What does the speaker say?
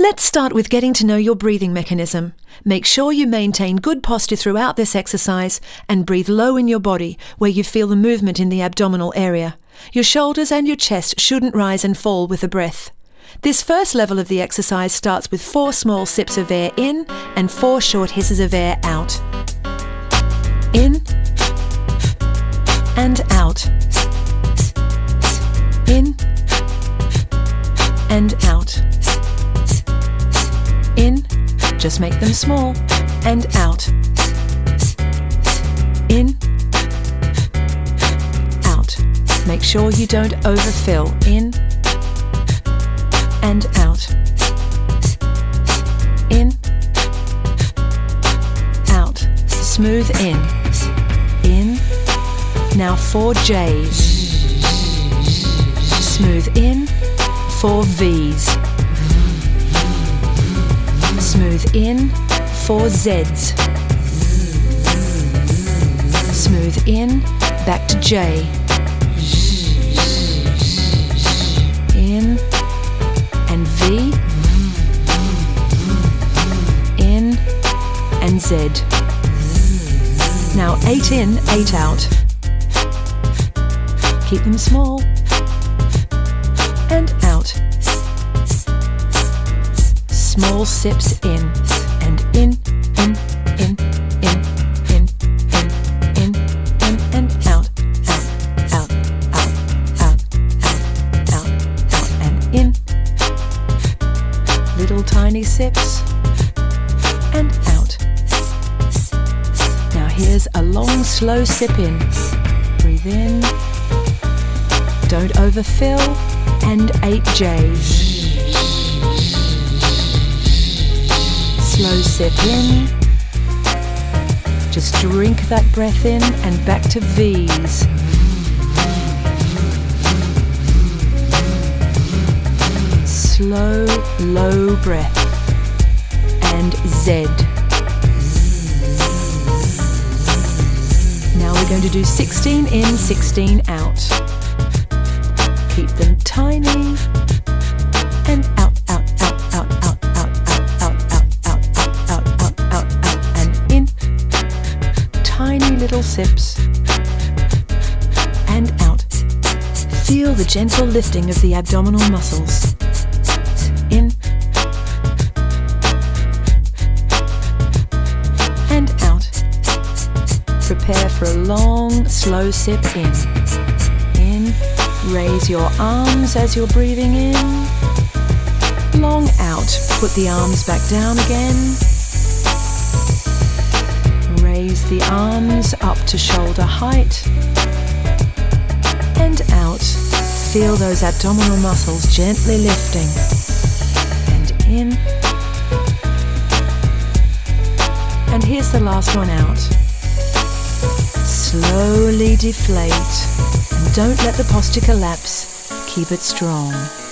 Let's start with getting to know your breathing mechanism. Make sure you maintain good posture throughout this exercise and breathe low in your body where you feel the movement in the abdominal area. Your shoulders and your chest shouldn't rise and fall with the breath. This first level of the exercise starts with 4 small sips of air in and 4 short hisses of air out. In and out. In and out. In, just make them small, and out. In, out. Make sure you don't overfill. In and out. In, out. Smooth in. In. Now 4 J's. Smooth in. 4 V's. Smooth in. 4 Z's. Smooth in. Back to J. In and V. In and Z. Now 8 in, 8 out. Keep them small. And out. Small sips in and in, and out, and in. Little tiny sips and out. Now here's a long, slow sip in. Breathe in. Don't overfill. And 8 J's. Slow sip in. Just drink that breath in and back to V's. Slow, low breath. And Z. Now we're going to do 16 in, 16 out. Keep them tiny. And out. Tiny little sips and out. Feel the gentle lifting of the abdominal muscles. In and out. Prepare for a long, slow sip in. In. Raise your arms as you're breathing in. Long out. Put the arms back down again. Raise the arms up to shoulder height and out. Feel those abdominal muscles gently lifting. And in. And here's the last one out. Slowly deflate and don't let the posture collapse. Keep it strong.